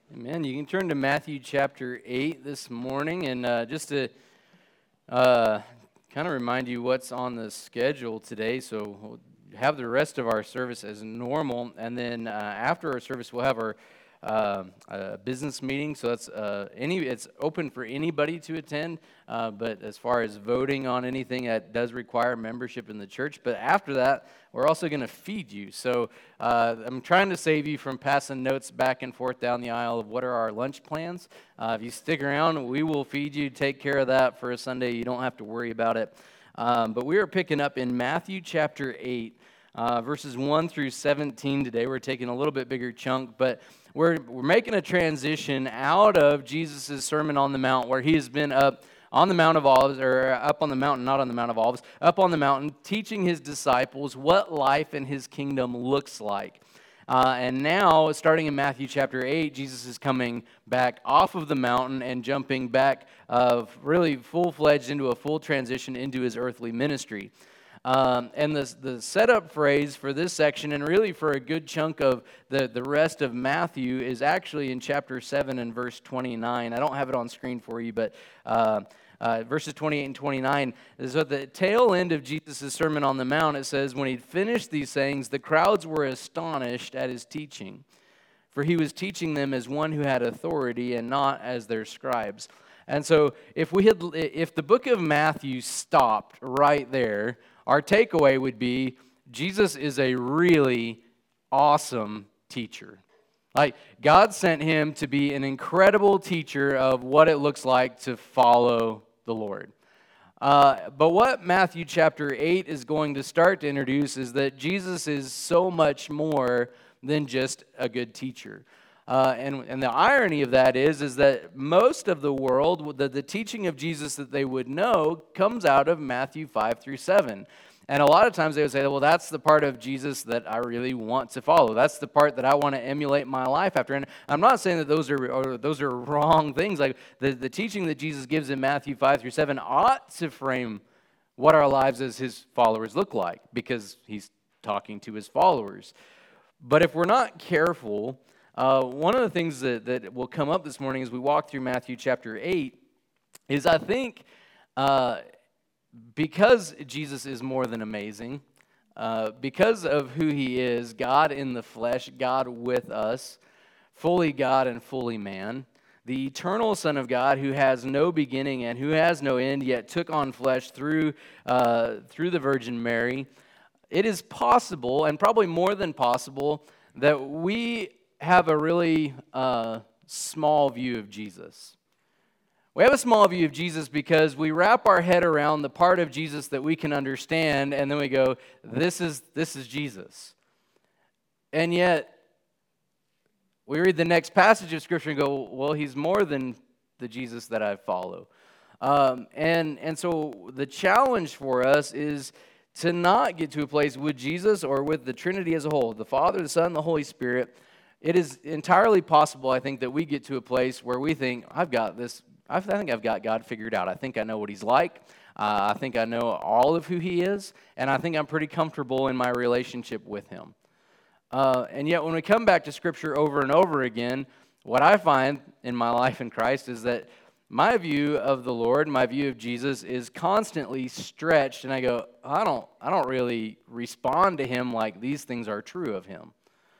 Amen. You can turn to Matthew chapter 8 this morning, and just to kind of remind you what's on the schedule today. So we'll have the rest of our service as normal, and then after our service, we'll have our business meeting. So that's it's open for anybody to attend, but as far as voting on anything, that does require membership in the church. But after that, we're also going to feed you. So I'm trying to save you from passing notes back and forth down the aisle of what are our lunch plans. If you stick around, we will feed you, take care of that for a Sunday. You don't have to worry about it. But we are picking up in Matthew chapter 8, verses 1 through 17 today. We're taking a little bit bigger chunk, but we're making a transition out of Jesus' Sermon on the Mount, where he has been up on the Mount of Olives, or up on the mountain, not on the Mount of Olives, up on the mountain, teaching his disciples what life in his kingdom looks like. And now, starting in Matthew chapter 8, Jesus is coming back off of the mountain and jumping back really full-fledged into a full transition into his earthly ministry. And the setup phrase for this section, and really for a good chunk of the rest of Matthew, is actually in chapter 7 and verse 29. I don't have it on screen for you, but verses 28 and 29 is at the tail end of Jesus' Sermon on the Mount. It says, when he'd finished these sayings, the crowds were astonished at his teaching, for he was teaching them as one who had authority and not as their scribes. And so if the book of Matthew stopped right there, our takeaway would be Jesus is a really awesome teacher. Like, God sent him to be an incredible teacher of what it looks like to follow the Lord. But what Matthew chapter 8 is going to start to introduce is that Jesus is so much more than just a good teacher. And the irony of that is that most of the world, the teaching of Jesus that they would know comes out of Matthew 5 through 7. And a lot of times they would say, well, that's the part of Jesus that I really want to follow. That's the part that I want to emulate my life after. And I'm not saying that those are wrong things. Like the teaching that Jesus gives in Matthew 5 through 7 ought to frame what our lives as his followers look like, because he's talking to his followers. But if we're not careful, one of the things that will come up this morning as we walk through Matthew chapter 8 is, I think, because Jesus is more than amazing, because of who he is, God in the flesh, God with us, fully God and fully man, the eternal Son of God who has no beginning and who has no end, yet took on flesh through the Virgin Mary, it is possible, and probably more than possible, that we have a really small view of Jesus. We have a small view of Jesus because we wrap our head around the part of Jesus that we can understand, and then we go, this is Jesus. And yet, we read the next passage of Scripture and go, well, he's more than the Jesus that I follow. And so the challenge for us is to not get to a place with Jesus or with the Trinity as a whole, the Father, the Son, and the Holy Spirit. It is entirely possible, I think, that we get to a place where we think, I've got this. I think I've got God figured out. I think I know what he's like. I think I know all of who he is. And I think I'm pretty comfortable in my relationship with him. And yet when we come back to Scripture over and over again, what I find in my life in Christ is that my view of the Lord, my view of Jesus, is constantly stretched. And I go, I don't really respond to him like these things are true of him.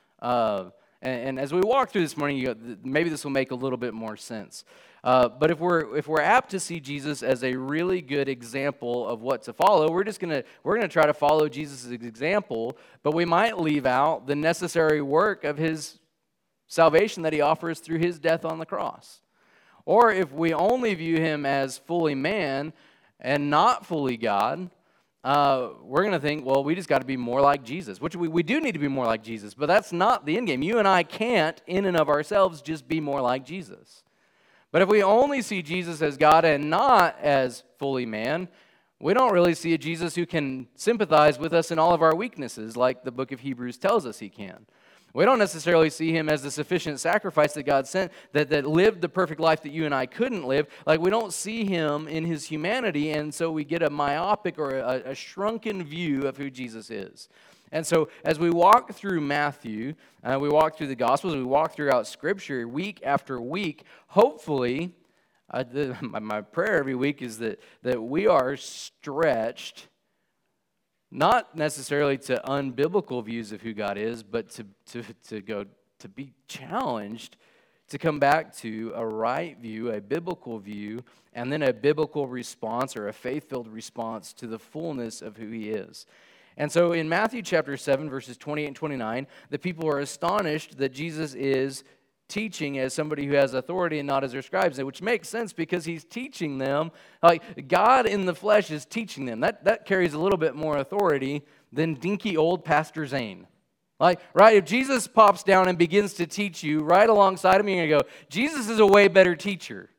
And as we walk through this morning, you go, maybe this will make a little bit more sense. But if we're apt to see Jesus as a really good example of what to follow, we're gonna try to follow Jesus' example, but we might leave out the necessary work of his salvation that he offers through his death on the cross. Or if we only view him as fully man and not fully God, we're going to think, well, we just got to be more like Jesus, which we do need to be more like Jesus, but that's not the end game. You and I can't, in and of ourselves, just be more like Jesus. But if we only see Jesus as God and not as fully man, we don't really see a Jesus who can sympathize with us in all of our weaknesses, like the book of Hebrews tells us he can. We don't necessarily see him as the sufficient sacrifice that God sent that lived the perfect life that you and I couldn't live. Like, we don't see him in his humanity, and so we get a myopic or a shrunken view of who Jesus is. And so as we walk through Matthew, we walk through the Gospels, we walk throughout Scripture week after week, hopefully, my prayer every week is that we are stretched, not necessarily to unbiblical views of who God is, but to be challenged to come back to a right view, a biblical view, and then a biblical response or a faith-filled response to the fullness of who he is. And so in Matthew chapter 7, verses 28 and 29, the people are astonished that Jesus is teaching as somebody who has authority and not as their scribes, which makes sense because he's teaching them, like God in the flesh is teaching them. That carries a little bit more authority than dinky old Pastor Zane. Like, right, if Jesus pops down and begins to teach you right alongside of me, you're going to go, Jesus is a way better teacher.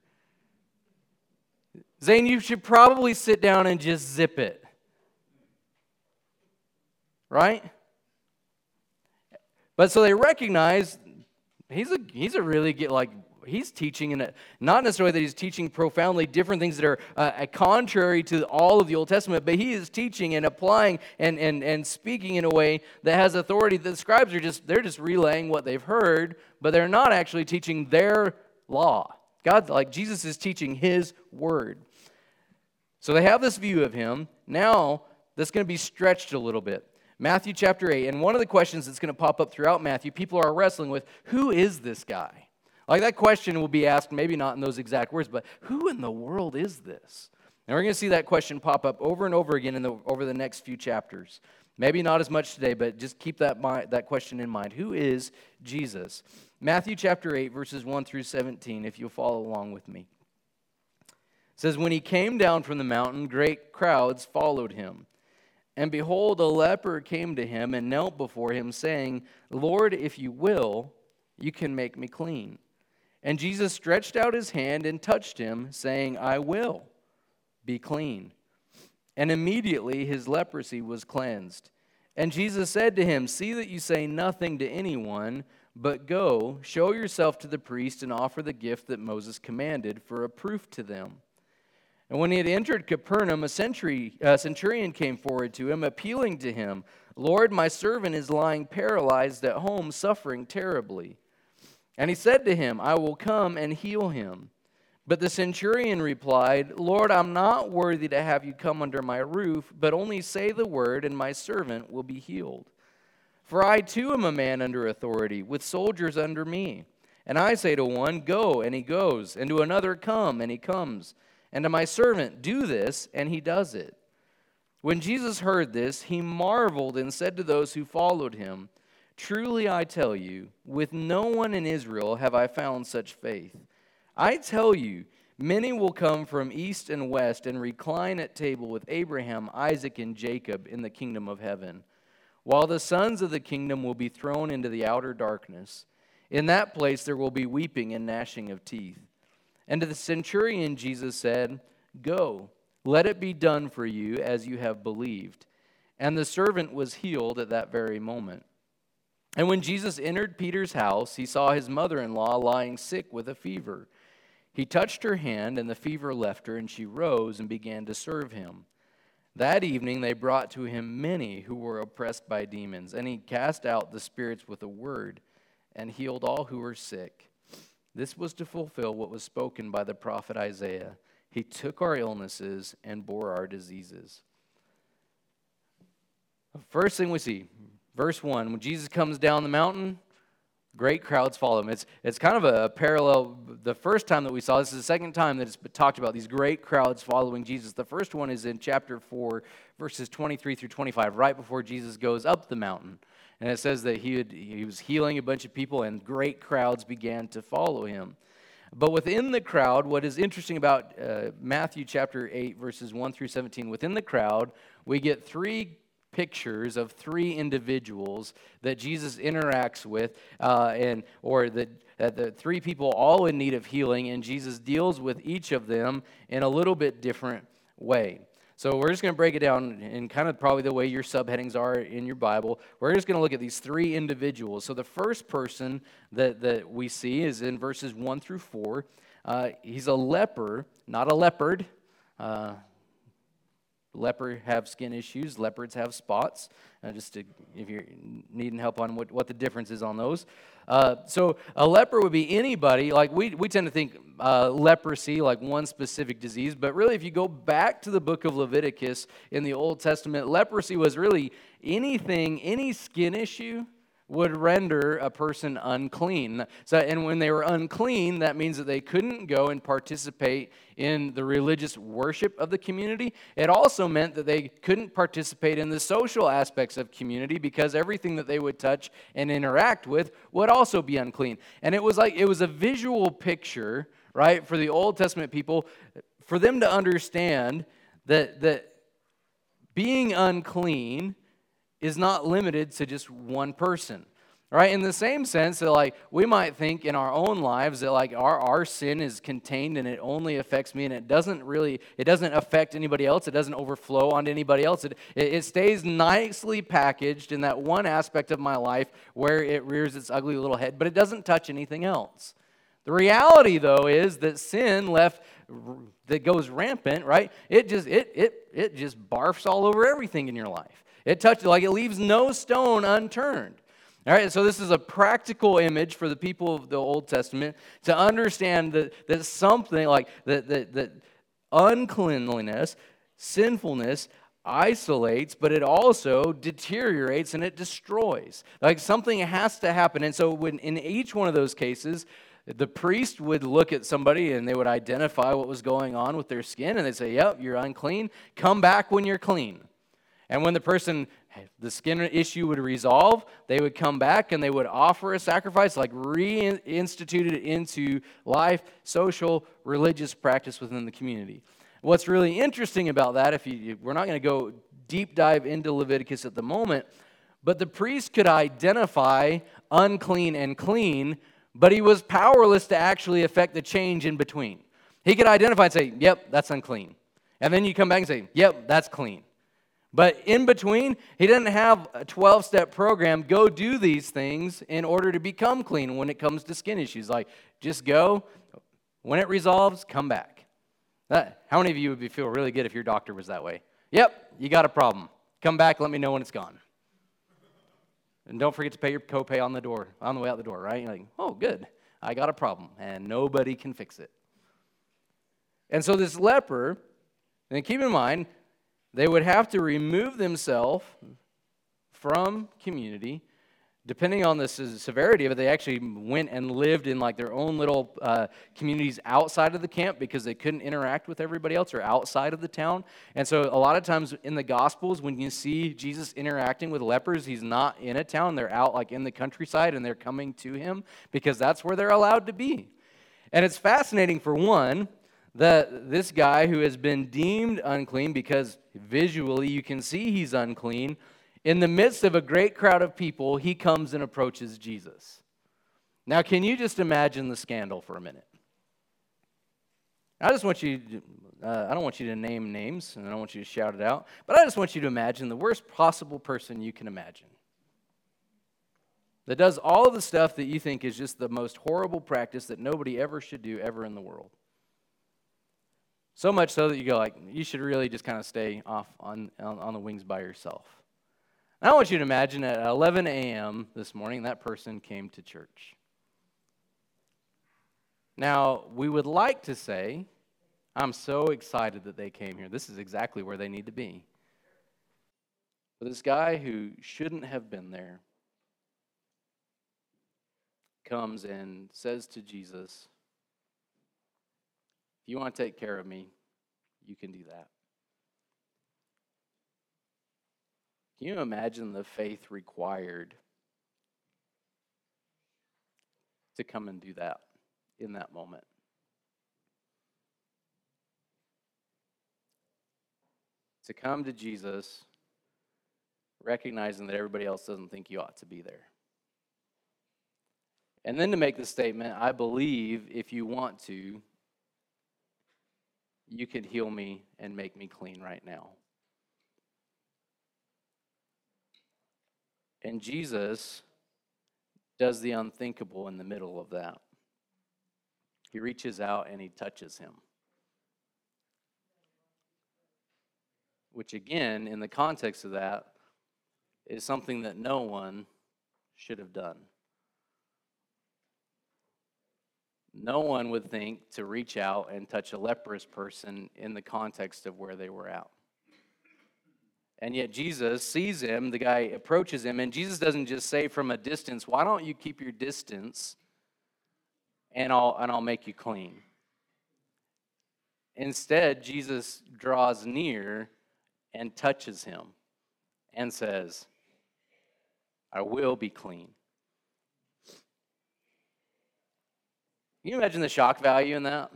Zane, you should probably sit down and just zip it. Right? But so they recognize he's a really good, like, he's teaching, in a, not necessarily that he's teaching profoundly different things that are contrary to all of the Old Testament, but he is teaching and applying and speaking in a way that has authority. The scribes they're just relaying what they've heard, but they're not actually teaching their law. Jesus is teaching his word. So they have this view of him. Now, that's going to be stretched a little bit. Matthew chapter 8, and one of the questions that's going to pop up throughout Matthew, people are wrestling with, who is this guy? Like, that question will be asked, maybe not in those exact words, but who in the world is this? And we're going to see that question pop up over and over again over the next few chapters. Maybe not as much today, but just keep that question in mind. Who is Jesus? Matthew chapter 8, verses 1 through 17, if you'll follow along with me. It says, when he came down from the mountain, great crowds followed him. And behold, a leper came to him and knelt before him, saying, Lord, if you will, you can make me clean. And Jesus stretched out his hand and touched him, saying, I will, be clean. And immediately his leprosy was cleansed. And Jesus said to him, see that you say nothing to anyone, but go, show yourself to the priest, and offer the gift that Moses commanded for a proof to them. And when he had entered Capernaum, a centurion came forward to him, appealing to him, Lord, my servant is lying paralyzed at home, suffering terribly. And he said to him, I will come and heal him. But the centurion replied, Lord, I'm not worthy to have you come under my roof, but only say the word, and my servant will be healed. For I too am a man under authority, with soldiers under me. And I say to one, go, and he goes, and to another, come, and he comes. And to my servant, do this, and he does it. When Jesus heard this, he marveled and said to those who followed him, truly I tell you, with no one in Israel have I found such faith. I tell you, many will come from east and west and recline at table with Abraham, Isaac, and Jacob in the kingdom of heaven, while the sons of the kingdom will be thrown into the outer darkness. In that place there will be weeping and gnashing of teeth. And to the centurion Jesus said, go, let it be done for you as you have believed. And the servant was healed at that very moment. And when Jesus entered Peter's house, he saw his mother-in-law lying sick with a fever. He touched her hand, and the fever left her, and she rose and began to serve him. That evening they brought to him many who were oppressed by demons, and he cast out the spirits with a word and healed all who were sick. This was to fulfill what was spoken by the prophet Isaiah. He took our illnesses and bore our diseases. The first thing we see, verse 1, when Jesus comes down the mountain, great crowds follow him. It's kind of a parallel. The first time that we saw this is the second time that it's talked about these great crowds following Jesus. The first one is in chapter 4, verses 23 through 25, right before Jesus goes up the mountain. And it says that he was healing a bunch of people, and great crowds began to follow him. But within the crowd, what is interesting about Matthew chapter 8, verses 1 through 17, within the crowd, we get three pictures of three individuals that Jesus interacts with, the three people all in need of healing, and Jesus deals with each of them in a little bit different way. So we're just going to break it down in kind of probably the way your subheadings are in your Bible. We're just going to look at these three individuals. So the first person that we see is in verses 1 through 4. He's a leper, not a leopard. leper have skin issues, leopards have spots. Just to, if you're needing help on what the difference is on those. So a leper would be anybody, like we tend to think leprosy, like one specific disease, but really if you go back to the book of Leviticus in the Old Testament, leprosy was really anything, any skin issue would render a person unclean. So, and when they were unclean, that means that they couldn't go and participate in the religious worship of the community. It also meant that they couldn't participate in the social aspects of community because everything that they would touch and interact with would also be unclean. And it was a visual picture, right, for the Old Testament people, for them to understand that being unclean is not limited to just one person, right? In the same sense that, like, we might think in our own lives that, like, our sin is contained and it only affects me and it doesn't affect anybody else. It doesn't overflow onto anybody else. It stays nicely packaged in that one aspect of my life where it rears its ugly little head, but it doesn't touch anything else. The reality, though, is that sin that goes rampant, right? It just barfs all over everything in your life. It leaves no stone unturned. All right, so this is a practical image for the people of the Old Testament to understand that something like that uncleanliness, sinfulness, isolates, but it also deteriorates and it destroys. Like something has to happen. And so when in each one of those cases, the priest would look at somebody and they would identify what was going on with their skin and they'd say, yep, you're unclean. Come back when you're clean. And when the skin issue would resolve, they would come back and they would offer a sacrifice, like reinstituted into life, social, religious practice within the community. What's really interesting about that, we're not going to go deep dive into Leviticus at the moment, but the priest could identify unclean and clean, but he was powerless to actually affect the change in between. He could identify and say, yep, that's unclean. And then you come back and say, yep, that's clean. But in between, he doesn't have a 12-step program, go do these things in order to become clean when it comes to skin issues. Like, just go. When it resolves, come back. How many of you would feel really good if your doctor was that way? Yep, you got a problem. Come back, let me know when it's gone. And don't forget to pay your copay on the way out the door, right? You're like, oh, good. I got a problem, and nobody can fix it. And so this leper, and keep in mind, they would have to remove themselves from community. Depending on the severity of it, they actually went and lived in like their own little communities outside of the camp because they couldn't interact with everybody else or outside of the town. And so a lot of times in the Gospels, when you see Jesus interacting with lepers, he's not in a town. They're out like in the countryside and they're coming to him because that's where they're allowed to be. And it's fascinating, for one, that this guy who has been deemed unclean because visually you can see he's unclean, in the midst of a great crowd of people, he comes and approaches Jesus. Now, can you just imagine the scandal for a minute? I don't want you to name names, and I don't want you to shout it out, but I just want you to imagine the worst possible person you can imagine that does all of the stuff that you think is just the most horrible practice that nobody ever should do ever in the world. So much so that you go like, you should really just kind of stay off on the wings by yourself. And I want you to imagine at 11 a.m. this morning, that person came to church. Now, we would like to say, I'm so excited that they came here. This is exactly where they need to be. But this guy who shouldn't have been there comes and says to Jesus, if you want to take care of me, you can do that. Can you imagine the faith required to come and do that in that moment? To come to Jesus, recognizing that everybody else doesn't think you ought to be there. And then to make the statement, I believe if you want to, you could heal me and make me clean right now. And Jesus does the unthinkable in the middle of that. He reaches out and he touches him. which again, in the context of that, is something that no one should have done. No one would think to reach out and touch a leprous person in the context of where they were at. And yet Jesus sees him, the guy approaches him, and Jesus doesn't just say from a distance, why don't you keep your distance and I'll make you clean. Instead, Jesus draws near and touches him and says, I will be clean. Can you imagine the shock value in that?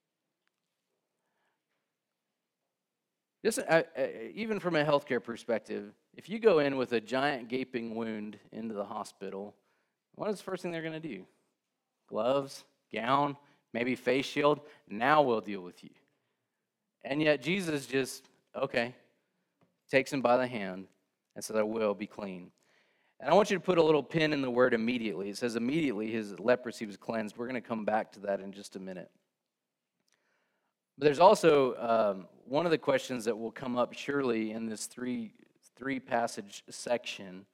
Just even from a healthcare perspective, if you go in with a giant gaping wound into the hospital, what is the first thing they're going to do? Gloves, gown, maybe face shield. Now we'll deal with you. And yet Jesus just, takes him by the hand and says, I will be clean. And I want you to put a little pin in the word immediately. It says immediately his leprosy was cleansed. We're going to come back to that in just a minute. But there's also one of the questions that will come up surely in this three passage section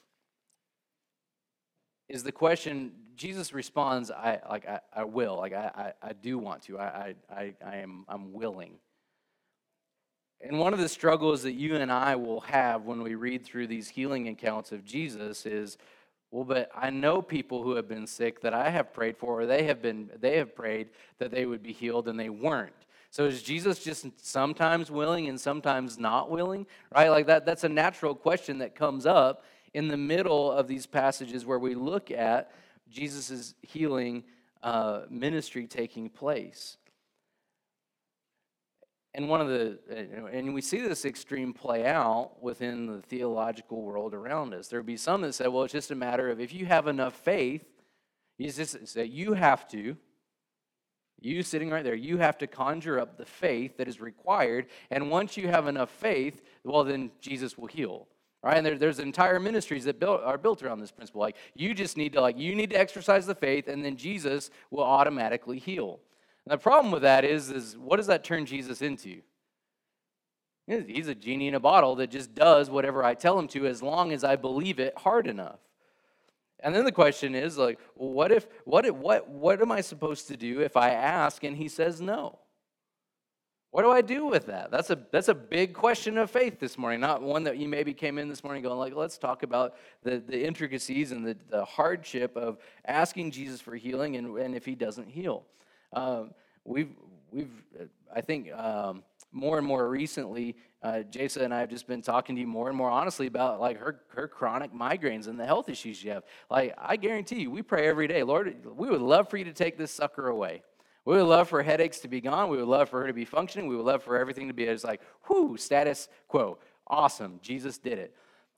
is the question. Jesus responds, I will, I do want to, I'm willing. And one of the struggles that you and I will have when we read through these healing accounts of Jesus is, well, but I know people who have been sick that I have prayed for, or they have prayed that they would be healed and they weren't. So is Jesus just sometimes willing and sometimes not willing? Right? Like that's a natural question that comes up in the middle of these passages where we look at Jesus' healing ministry taking place. And and we see this extreme play out within the theological world around us. There would be some that say, well, it's just a matter of if you have enough faith, it's just that you sitting right there, you have to conjure up the faith that is required. And once you have enough faith, well, then Jesus will heal. Right? And there's entire ministries that are built around this principle. Like you just need to exercise the faith, and then Jesus will automatically heal. And the problem with that is what does that turn Jesus into? He's a genie in a bottle that just does whatever I tell him to as long as I believe it hard enough. And then the question is like, what am I supposed to do if I ask and he says no? What do I do with that? That's a big question of faith this morning, not one that you maybe came in this morning going like, let's talk about the intricacies and the hardship of asking Jesus for healing and if he doesn't heal. I think more and more recently, Jasa and I have just been talking to you more and more honestly about like her chronic migraines and the health issues she have. Like I guarantee you, we pray every day, Lord, we would love for you to take this sucker away. We would love for headaches to be gone. We would love for her to be functioning. We would love for everything to be as like, whoo, status quo. Awesome, Jesus did it.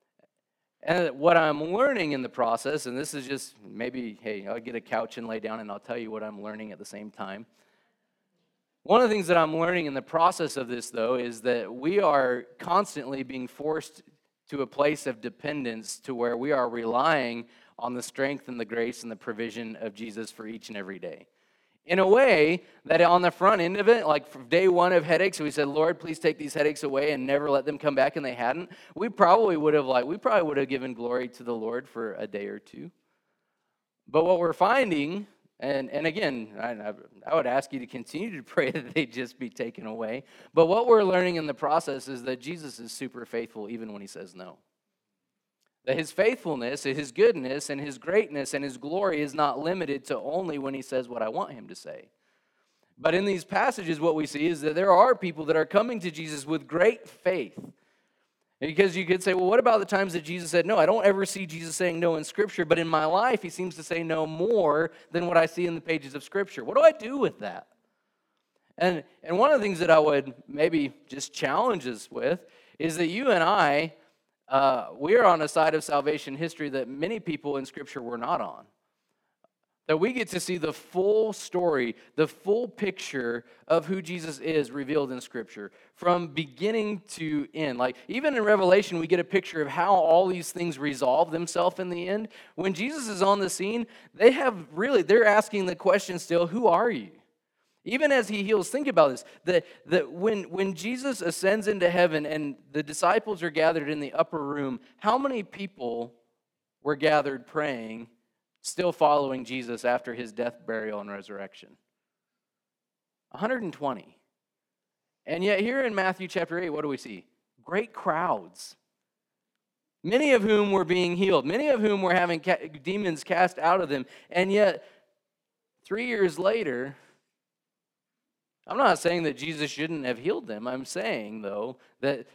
And what I'm learning in the process, and this is just maybe, hey, I'll get a couch and lay down and I'll tell you what I'm learning at the same time. One of the things that I'm learning in the process of this, though, is that we are constantly being forced to a place of dependence to where we are relying on the strength and the grace and the provision of Jesus for each and every day. In a way that on the front end of it, like from day one of headaches, we said, Lord, please take these headaches away and never let them come back, and they hadn't. We probably would have given glory to the Lord for a day or two. But what we're finding, and again, I would ask you to continue to pray that they just be taken away. But what we're learning in the process is that Jesus is super faithful even when he says no. That his faithfulness, his goodness, and his greatness and his glory is not limited to only when he says what I want him to say. But in these passages, what we see is that there are people that are coming to Jesus with great faith. Because you could say, well, what about the times that Jesus said no? I don't ever see Jesus saying no in Scripture, but in my life, he seems to say no more than what I see in the pages of Scripture. What do I do with that? And one of the things that I would maybe just challenge us with is that you and I, we are on a side of salvation history that many people in Scripture were not on. That we get to see the full story, the full picture of who Jesus is revealed in Scripture from beginning to end. Like even in Revelation, we get a picture of how all these things resolve themselves in the end. When Jesus is on the scene, they're asking the question still, who are you? Even as he heals, think about this, that when Jesus ascends into heaven and the disciples are gathered in the upper room, how many people were gathered praying, still following Jesus after his death, burial, and resurrection? 120. And yet here in Matthew chapter 8, what do we see? Great crowds. Many of whom were being healed. Many of whom were having demons cast out of them. And yet, 3 years later, I'm not saying that Jesus shouldn't have healed them. I'm saying, though, that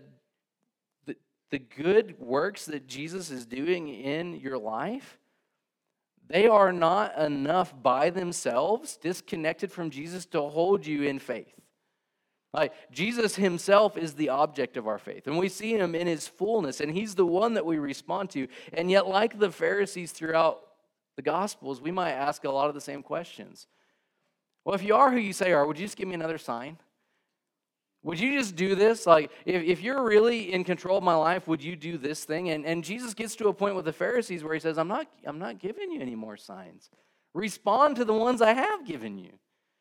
the good works that Jesus is doing in your life, they are not enough by themselves, disconnected from Jesus, to hold you in faith. Like, Jesus himself is the object of our faith, and we see him in his fullness, and he's the one that we respond to. And yet, like the Pharisees throughout the Gospels, we might ask a lot of the same questions. Well, if you are who you say you are, would you just give me another sign? Would you just do this? Like, if you're really in control of my life, would you do this thing? And Jesus gets to a point with the Pharisees where he says, I'm not giving you any more signs. Respond to the ones I have given you.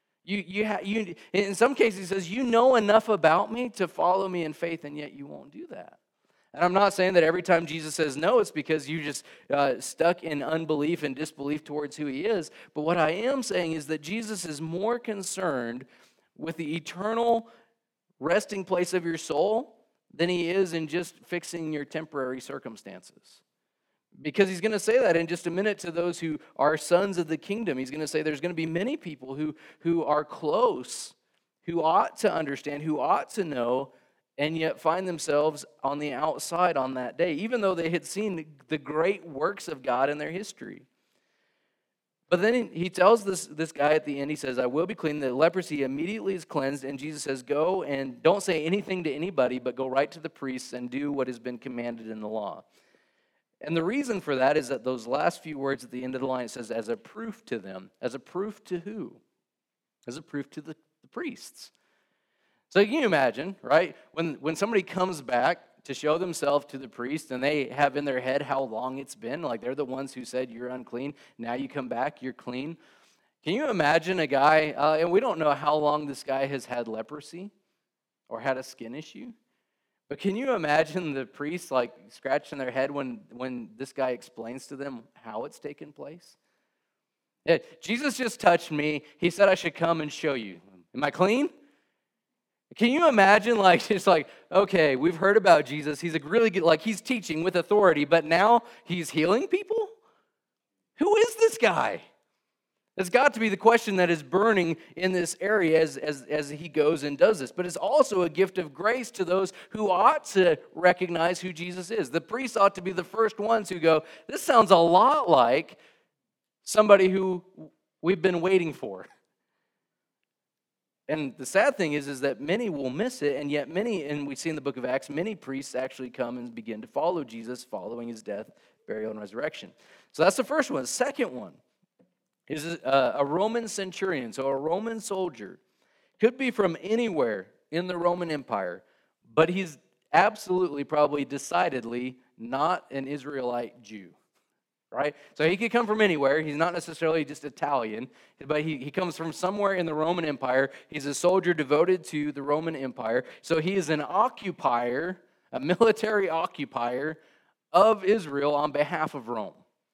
You in some cases, he says, you know enough about me to follow me in faith, and yet you won't do that. And I'm not saying that every time Jesus says no, it's because you just stuck in unbelief and disbelief towards who he is. But what I am saying is that Jesus is more concerned with the eternal resting place of your soul than he is in just fixing your temporary circumstances. Because he's going to say that in just a minute to those who are sons of the kingdom. He's going to say there's going to be many people who are close, who ought to understand, who ought to know, and yet find themselves on the outside on that day, even though they had seen the great works of God in their history. But then he tells this guy at the end, he says, I will be clean. The leprosy immediately is cleansed, and Jesus says, go and don't say anything to anybody, but go right to the priests and do what has been commanded in the law. And the reason for that is that those last few words at the end of the line, it says, as a proof to them. As a proof to who? As a proof to the priests. So can you imagine, right? When somebody comes back to show themselves to the priest and they have in their head how long it's been, like they're the ones who said you're unclean, now you come back, you're clean. Can you imagine a guy, and we don't know how long this guy has had leprosy or had a skin issue, but can you imagine the priests like scratching their head when this guy explains to them how it's taken place? Yeah, Jesus just touched me. He said I should come and show you. Am I clean? Can you imagine, like, just like, okay, we've heard about Jesus. He's a really good, like, he's teaching with authority, but now he's healing people? Who is this guy? It's got to be the question that is burning in this area as he goes and does this. But it's also a gift of grace to those who ought to recognize who Jesus is. The priests ought to be the first ones who go, this sounds a lot like somebody who we've been waiting for. And the sad thing is that many will miss it, and yet many, and we see in the book of Acts, many priests actually come and begin to follow Jesus following his death, burial, and resurrection. So that's the first one. The second one is a Roman centurion, so a Roman soldier. Could be from anywhere in the Roman Empire, but he's absolutely, probably decidedly not an Israelite Jew. Right? So he could come from anywhere. He's not necessarily just Italian, but he comes from somewhere in the Roman Empire. He's a soldier devoted to the Roman Empire. So he is an occupier, a military occupier of Israel on behalf of Rome.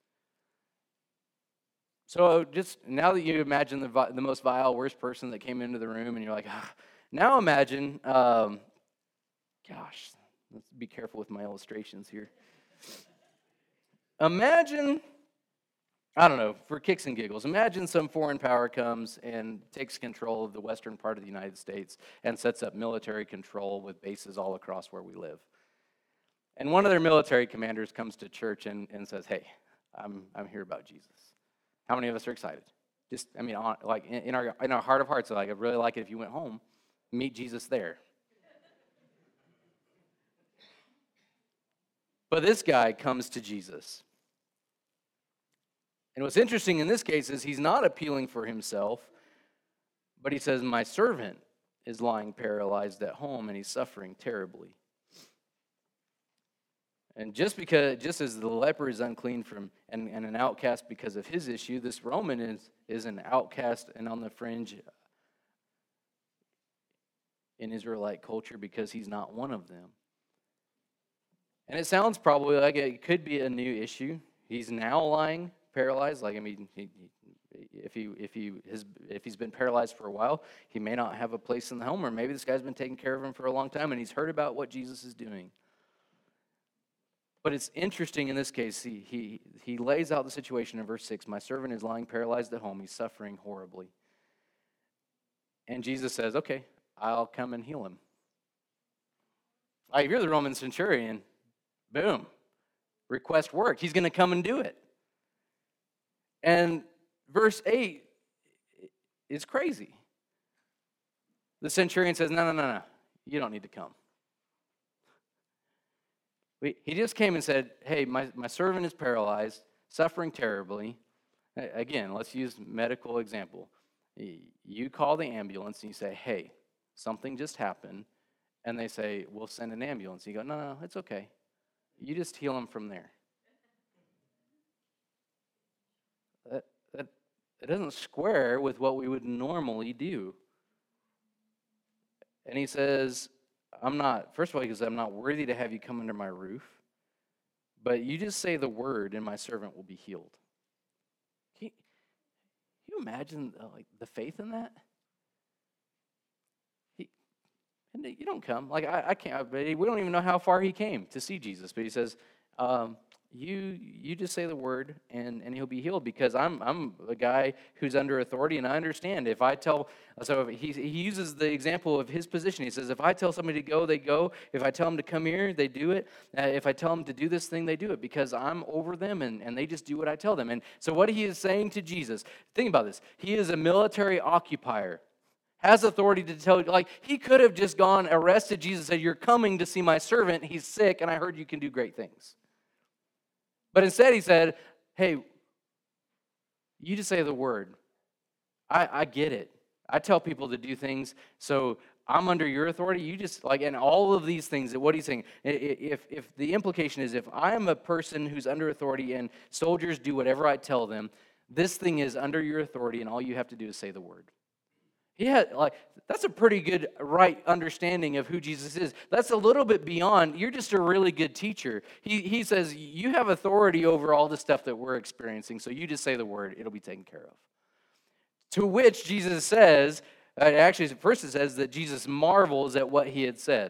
So just now that you imagine the most vile, worst person that came into the room, and you're like, now imagine, let's be careful with my illustrations here. Imagine, I don't know, for kicks and giggles, imagine some foreign power comes and takes control of the western part of the United States and sets up military control with bases all across where we live. And one of their military commanders comes to church and says, hey, I'm here about Jesus. How many of us are excited? Just, I mean, like in our heart of hearts, like I'd really like it if you went home, meet Jesus there. But this guy comes to Jesus. And what's interesting in this case is he's not appealing for himself, but he says, my servant is lying paralyzed at home and he's suffering terribly. And just as the leper is unclean from and an outcast because of his issue, this Roman is an outcast and on the fringe in Israelite culture because he's not one of them. And it sounds probably like it could be a new issue. He's now lying paralyzed. Like, I mean, if he's been paralyzed for a while, he may not have a place in the home, or maybe this guy's been taking care of him for a long time and he's heard about what Jesus is doing. But it's interesting in this case, he lays out the situation in verse 6. My servant is lying paralyzed at home. He's suffering horribly. And Jesus says, okay, I'll come and heal him. Like, if you're the Roman centurion, boom, request worked. He's going to come and do it. And verse 8 is crazy. The centurion says, no, you don't need to come. He just came and said, hey, my servant is paralyzed, suffering terribly. Again, let's use medical example. You call the ambulance and you say, hey, something just happened. And they say, we'll send an ambulance. You go, no, it's okay. You just heal him from there. It doesn't square with what we would normally do. And he says, first of all, he goes, I'm not worthy to have you come under my roof, but you just say the word and my servant will be healed. Can you imagine the faith in that? You don't come. Like, I can't, but we don't even know how far he came to see Jesus, but he says, you just say the word and he'll be healed, because I'm a guy who's under authority, and I understand if I tell, so he uses the example of his position. He says, if I tell somebody to go, they go. If I tell them to come here, they do it. If I tell them to do this thing, they do it, because I'm over them and they just do what I tell them. And so what he is saying to Jesus, think about this. He is a military occupier, has authority to tell, like, he could have just gone, arrested Jesus, and said, you're coming to see my servant, he's sick, and I heard you can do great things. But instead he said, hey, you just say the word. I get it. I tell people to do things, so I'm under your authority. You just, and all of these things, what he's saying, if the implication is, if I'm a person who's under authority and soldiers do whatever I tell them, this thing is under your authority, and all you have to do is say the word. That's a pretty good right understanding of who Jesus is. That's a little bit beyond, you're just a really good teacher. He says, you have authority over all the stuff that we're experiencing, so you just say the word, it'll be taken care of. To which Jesus says, actually first it says that Jesus marvels at what he had said.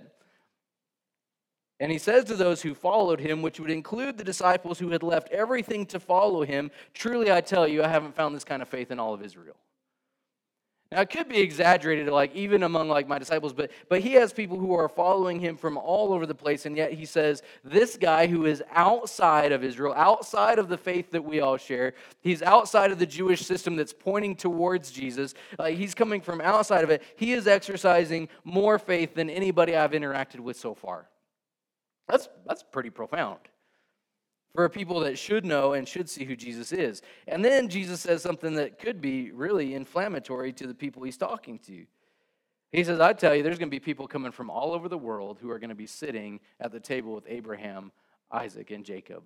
And he says to those who followed him, which would include the disciples who had left everything to follow him, truly I tell you, I haven't found this kind of faith in all of Israel. Now, it could be exaggerated, even among my disciples, but he has people who are following him from all over the place, and yet he says, this guy who is outside of Israel, outside of the faith that we all share, he's outside of the Jewish system that's pointing towards Jesus, he's coming from outside of it, he is exercising more faith than anybody I've interacted with so far. That's pretty profound for people that should know and should see who Jesus is. And then Jesus says something that could be really inflammatory to the people he's talking to. He says, I tell you, there's going to be people coming from all over the world who are going to be sitting at the table with Abraham, Isaac, and Jacob.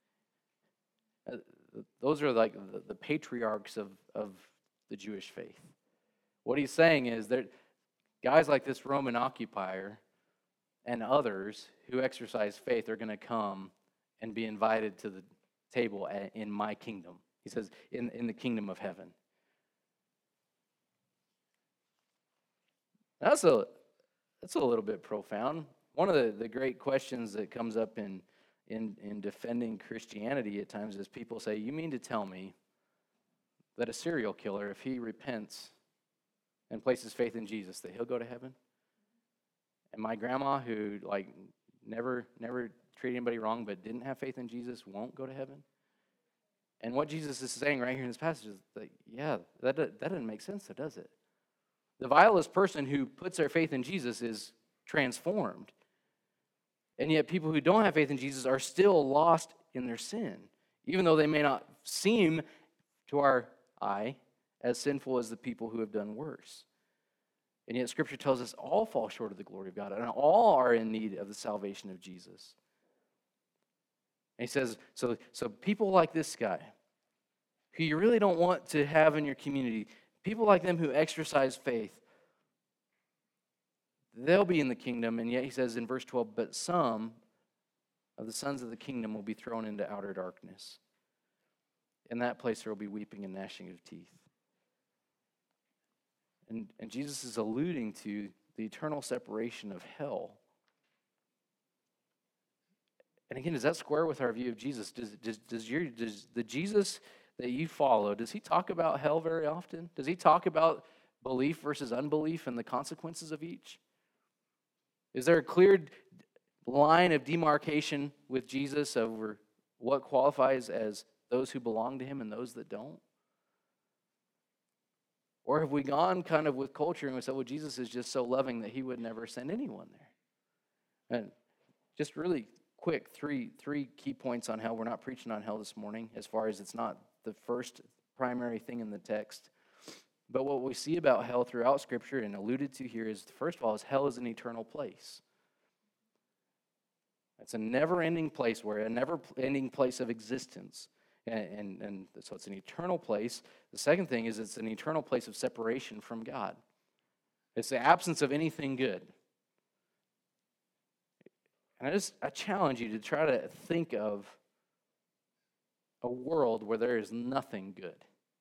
Those are the patriarchs of the Jewish faith. What he's saying is that guys like this Roman occupier and others who exercise faith are going to come and be invited to the table in my kingdom. He says, in the kingdom of heaven. That's a little bit profound. One of the great questions that comes up in defending Christianity at times is people say, you mean to tell me that a serial killer, if he repents and places faith in Jesus, that he'll go to heaven? And my grandma, who never treat anybody wrong but didn't have faith in Jesus, won't go to heaven? And what Jesus is saying right here in this passage is that doesn't make sense, does it? The vilest person who puts their faith in Jesus is transformed. And yet people who don't have faith in Jesus are still lost in their sin, even though they may not seem to our eye as sinful as the people who have done worse. And yet Scripture tells us all fall short of the glory of God, and all are in need of the salvation of Jesus. And he says, so people like this guy, who you really don't want to have in your community, people like them who exercise faith, they'll be in the kingdom, and yet he says in verse 12, but some of the sons of the kingdom will be thrown into outer darkness. In that place there will be weeping and gnashing of teeth. And Jesus is alluding to the eternal separation of hell. And again, does that square with our view of Jesus? Does the Jesus that you follow, does he talk about hell very often? Does he talk about belief versus unbelief and the consequences of each? Is there a clear line of demarcation with Jesus over what qualifies as those who belong to him and those that don't? Or have we gone kind of with culture and we said, well, Jesus is just so loving that he would never send anyone there? And just really quick, three key points on hell. We're not preaching on hell this morning, as far as it's not the first primary thing in the text. But what we see about hell throughout Scripture and alluded to here is, first of all, is hell is an eternal place. It's a never-ending place, a never-ending place of existence. And so it's an eternal place. The second thing is it's an eternal place of separation from God. It's the absence of anything good. And I challenge you to try to think of a world where there is nothing good.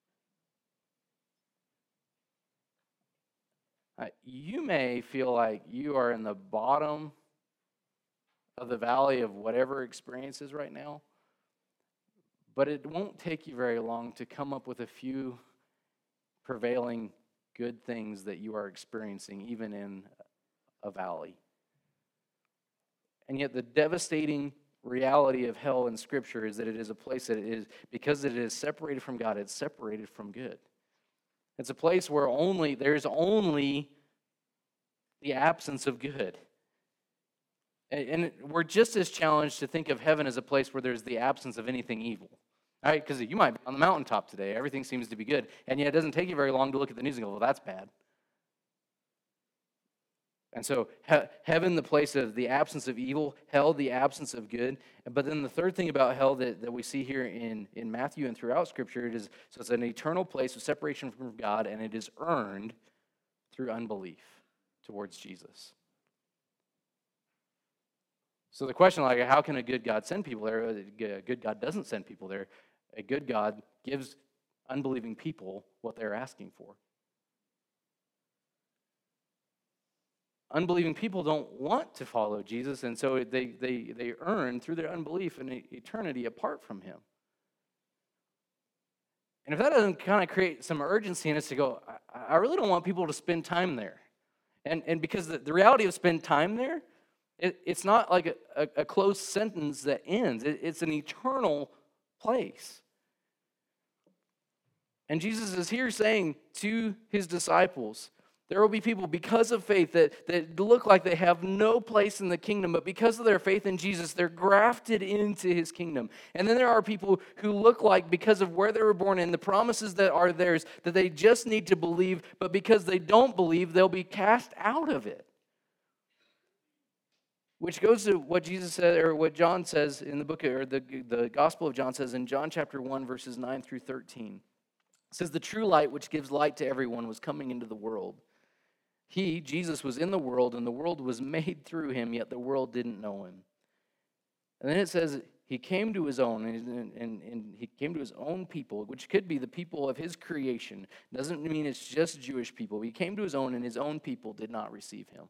You may feel like you are in the bottom of the valley of whatever experience is right now, but it won't take you very long to come up with a few prevailing good things that you are experiencing, even in a valley. And yet the devastating reality of hell in Scripture is that it is a place that is, because it is separated from God, it's separated from good. It's a place where there's only the absence of good. And we're just as challenged to think of heaven as a place where there's the absence of anything evil. All right, because you might be on the mountaintop today. Everything seems to be good. And yet it doesn't take you very long to look at the news and go, well, that's bad. And so heaven, the place of the absence of evil, hell, the absence of good. But then the third thing about hell that we see here in Matthew and throughout Scripture, it's an eternal place of separation from God, and it is earned through unbelief towards Jesus. So the question, how can a good God send people there? A good God doesn't send people there. A good God gives unbelieving people what they're asking for. Unbelieving people don't want to follow Jesus, and so they earn through their unbelief an eternity apart from him. And if that doesn't kind of create some urgency in us to go, I really don't want people to spend time there. And because the reality of spend time there, it's not like a closed sentence that ends. It's an eternal place. And Jesus is here saying to his disciples, there will be people because of faith that look like they have no place in the kingdom, but because of their faith in Jesus, they're grafted into his kingdom. And then there are people who look like, because of where they were born and the promises that are theirs, that they just need to believe, but because they don't believe, they'll be cast out of it. Which goes to what Jesus said, or what John says in the book, or the Gospel of John says in John chapter 1, verses 9 through 13. It says, the true light which gives light to everyone was coming into the world. He, Jesus, was in the world, and the world was made through him, yet the world didn't know him. And then it says, he came to his own, and he came to his own people, which could be the people of his creation. Doesn't mean it's just Jewish people. He came to his own, and his own people did not receive him.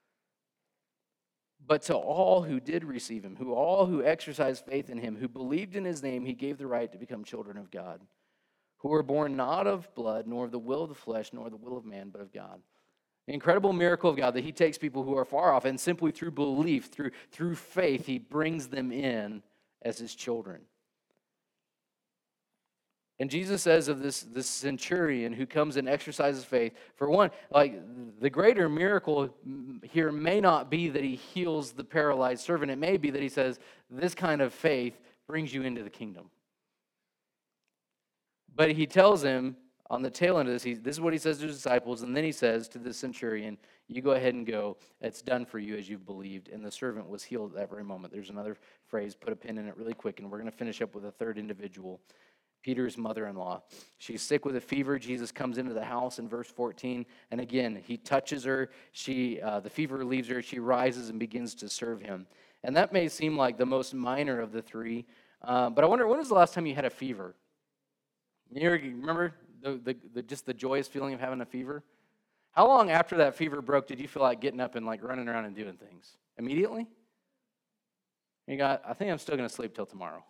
But to all who did receive him, all who exercised faith in him, who believed in his name, he gave the right to become children of God, who were born not of blood, nor of the will of the flesh, nor the will of man, but of God. The incredible miracle of God that he takes people who are far off, and simply through belief, through faith, he brings them in as his children. And Jesus says of this centurion who comes and exercises faith, for one, the greater miracle here may not be that he heals the paralyzed servant. It may be that he says, this kind of faith brings you into the kingdom. But he tells him on the tail end of this is what he says to his disciples, and then he says to the centurion, you go ahead and go. It's done for you as you've believed. And the servant was healed at that very moment. There's another phrase, put a pin in it really quick, and we're going to finish up with a third individual. Peter's mother-in-law. She's sick with a fever. Jesus comes into the house in verse 14, and again, he touches her. The fever leaves her. She rises and begins to serve him. And that may seem like the most minor of the three, but I wonder, when was the last time you had a fever? You remember just the joyous feeling of having a fever? How long after that fever broke did you feel like getting up and like running around and doing things? Immediately? I think I'm still going to sleep till tomorrow.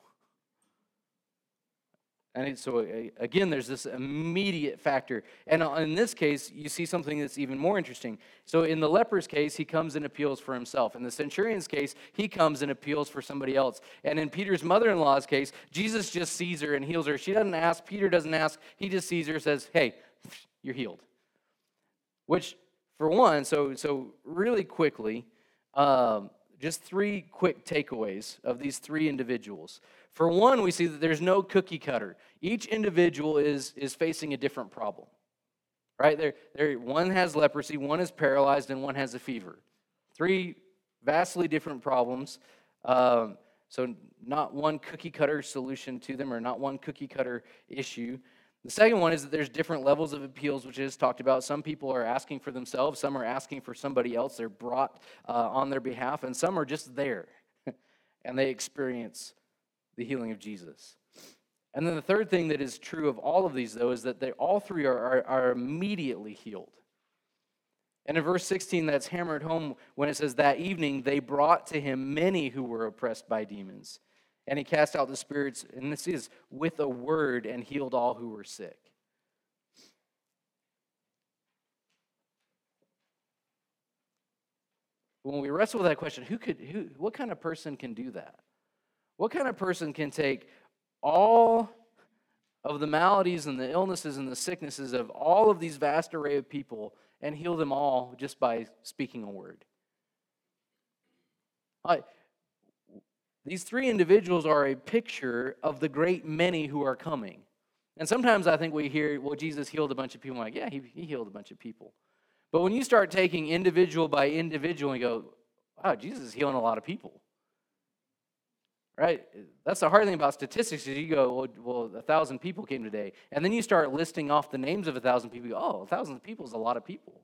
And so, again, there's this immediate factor. And in this case, you see something that's even more interesting. So in the leper's case, he comes and appeals for himself. In the centurion's case, he comes and appeals for somebody else. And in Peter's mother-in-law's case, Jesus just sees her and heals her. She doesn't ask. Peter doesn't ask. He just sees her, says, hey, you're healed. Which, for one, so really quickly, just three quick takeaways of these three individuals. For one, we see that there's no cookie cutter. Each individual is facing a different problem, right? One has leprosy, one is paralyzed, and one has a fever. Three vastly different problems. So not one cookie cutter solution to them, or not one cookie cutter issue. The second one is that there's different levels of appeals, which is talked about. Some people are asking for themselves. Some are asking for somebody else. They're brought on their behalf. And some are just there, and they experience the healing of Jesus. And then the third thing that is true of all of these, though, is that all three are immediately healed. And in verse 16, that's hammered home when it says, that evening they brought to him many who were oppressed by demons. And he cast out the spirits, and this is with a word, and healed all who were sick. When we wrestle with that question, what kind of person can do that? What kind of person can take all of the maladies and the illnesses and the sicknesses of all of these vast array of people and heal them all just by speaking a word? These three individuals are a picture of the great many who are coming. And sometimes I think we hear, well, Jesus healed a bunch of people. I'm like, yeah, he healed a bunch of people. But when you start taking individual by individual and you go, wow, Jesus is healing a lot of people. Right? That's the hard thing about statistics is you go, well, 1,000 people came today. And then you start listing off the names of 1,000 people. You go, 1,000 people is a lot of people.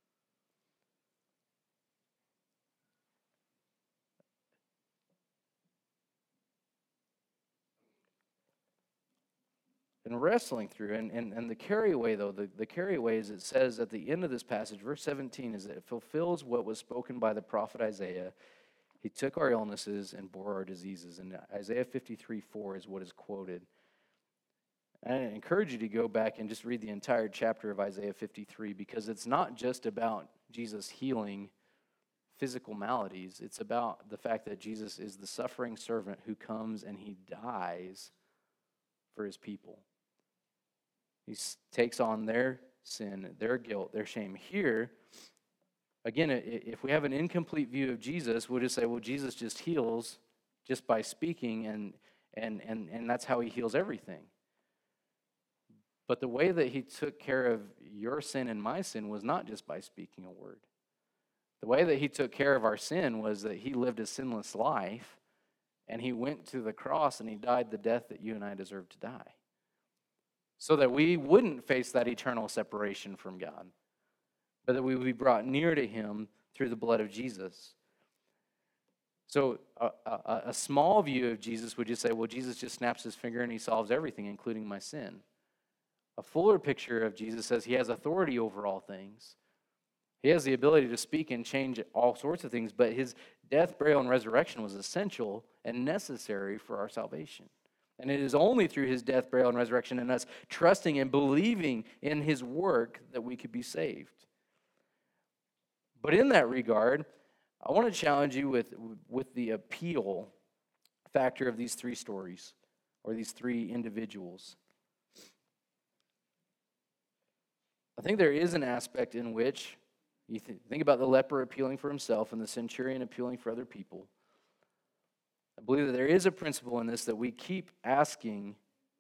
And wrestling through, and the carry-away, though, the carry-away is it says at the end of this passage, verse 17, is that it fulfills what was spoken by the prophet Isaiah. He took our illnesses and bore our diseases. And Isaiah 53:4 is what is quoted. And I encourage you to go back and just read the entire chapter of Isaiah 53, because it's not just about Jesus healing physical maladies. It's about the fact that Jesus is the suffering servant who comes and he dies for his people. He takes on their sin, their guilt, their shame. Here, again, if we have an incomplete view of Jesus, we'll just say, well, Jesus just heals just by speaking, and that's how he heals everything. But the way that he took care of your sin and my sin was not just by speaking a word. The way that he took care of our sin was that he lived a sinless life, and he went to the cross and he died the death that you and I deserve to die, so that we wouldn't face that eternal separation from God, but that we would be brought near to him through the blood of Jesus. So a small view of Jesus would just say, well, Jesus just snaps his finger and he solves everything, including my sin. A fuller picture of Jesus says he has authority over all things. He has the ability to speak and change all sorts of things, but his death, burial, and resurrection was essential and necessary for our salvation. And it is only through his death, burial, and resurrection and us trusting and believing in his work that we could be saved. But in that regard, I want to challenge you with the appeal factor of these three stories, or these three individuals. I think there is an aspect in which you think about the leper appealing for himself and the centurion appealing for other people. I believe that there is a principle in this, that we keep asking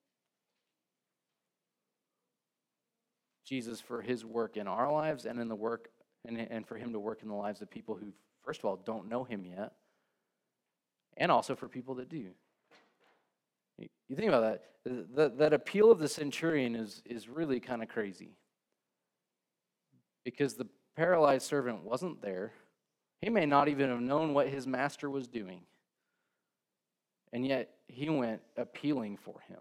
Jesus for his work in our lives and in the work and for him to work in the lives of people who, first of all, don't know him yet, and also for people that do. You think about that. That appeal of the centurion is really kind of crazy because the paralyzed servant wasn't there. He may not even have known what his master was doing. And yet he went appealing for him.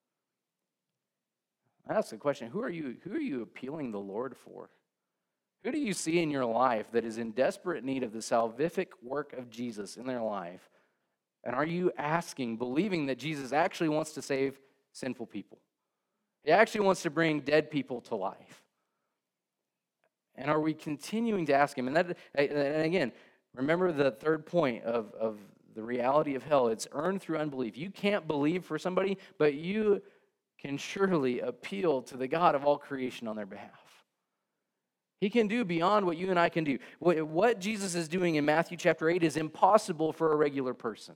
I ask the question, who are you appealing the Lord for? Who do you see in your life that is in desperate need of the salvific work of Jesus in their life? And are you asking, believing that Jesus actually wants to save sinful people? He actually wants to bring dead people to life. And are we continuing to ask him? And again, remember the third point of the reality of hell. It's earned through unbelief. You can't believe for somebody, but you can surely appeal to the God of all creation on their behalf. He can do beyond what you and I can do. What Jesus is doing in Matthew chapter 8 is impossible for a regular person.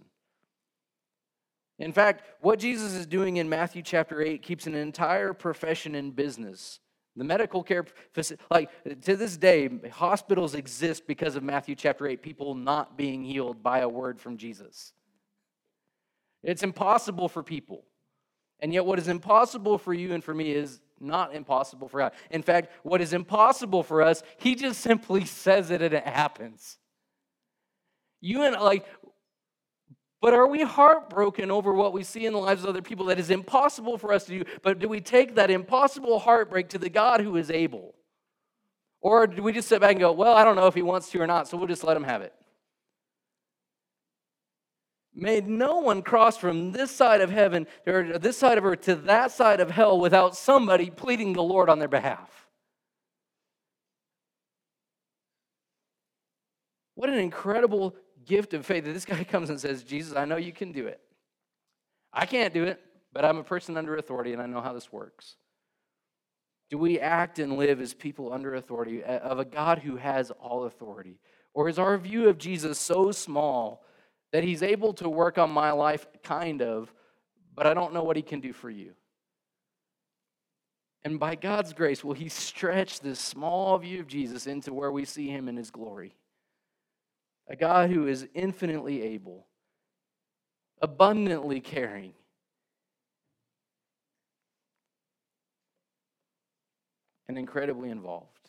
In fact, what Jesus is doing in Matthew chapter 8 keeps an entire profession in business. The medical care, to this day, hospitals exist because of Matthew chapter 8, people not being healed by a word from Jesus. It's impossible for people. And yet what is impossible for you and for me is not impossible for God. In fact, what is impossible for us, he just simply says it and it happens. But are we heartbroken over what we see in the lives of other people that is impossible for us to do? But do we take that impossible heartbreak to the God who is able? Or do we just sit back and go, well, I don't know if he wants to or not, so we'll just let him have it? May no one cross from this side of heaven, or this side of earth, to that side of hell without somebody pleading the Lord on their behalf. What an incredible gift of faith that this guy comes and says, Jesus, I know you can do it. I can't do it, but I'm a person under authority and I know how this works. Do we act and live as people under authority of a God who has all authority? Or is our view of Jesus so small that he's able to work on my life, kind of, but I don't know what he can do for you? And by God's grace, will he stretch this small view of Jesus into where we see him in his glory? A God who is infinitely able, abundantly caring, and incredibly involved.